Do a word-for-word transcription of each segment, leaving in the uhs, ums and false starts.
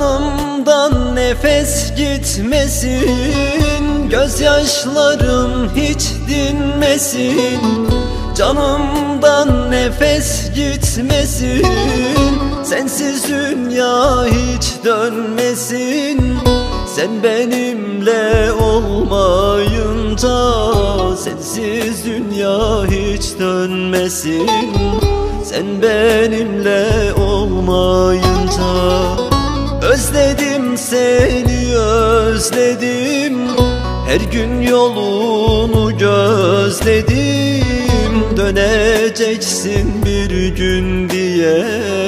Canımdan nefes gitmesin, gözyaşlarım hiç dinmesin. Canımdan nefes gitmesin, sensiz dünya hiç dönmesin. Sen benimle olmayınca sensiz dünya hiç dönmesin. Sen benimle olmayınca özledim seni, özledim. Her gün yolunu gözledim. Döneceksin bir gün diye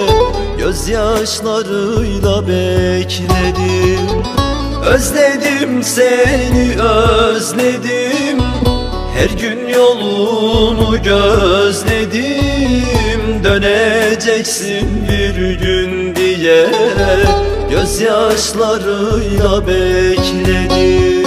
gözyaşlarıyla bekledim. Özledim seni, özledim. Her gün yolunu gözledim. Döneceksin bir gün diye gözyaşlarıyla bekledim.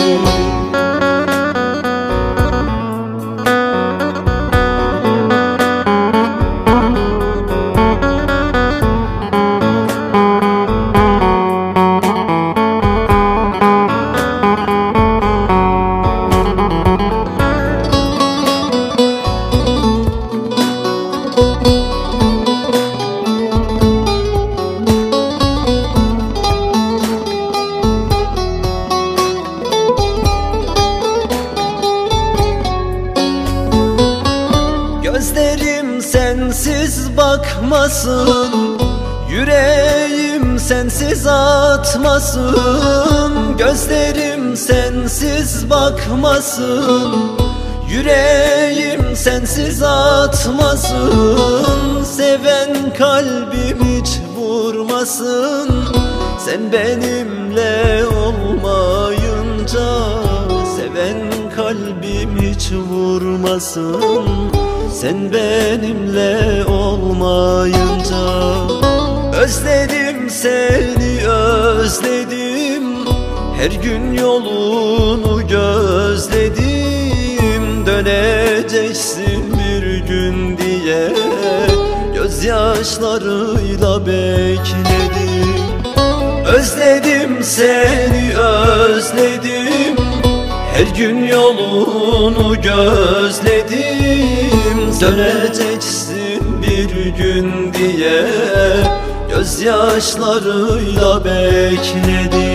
Gözlerim sensiz bakmasın, yüreğim sensiz atmasın. Gözlerim sensiz bakmasın, yüreğim sensiz atmasın. Seven kalbim hiç vurmasın, sen benimle olmayınca. Seven kalbim hiç vurmasın, sen benimle olmayınca. Özledim seni, özledim. Her gün yolunu gözledim. Döneceksin bir gün diye gözyaşlarıyla bekledim. Özledim seni, özledim. Her gün yolunu gözledim. Döneceksin bir gün diye gözyaşlarıyla bekledim.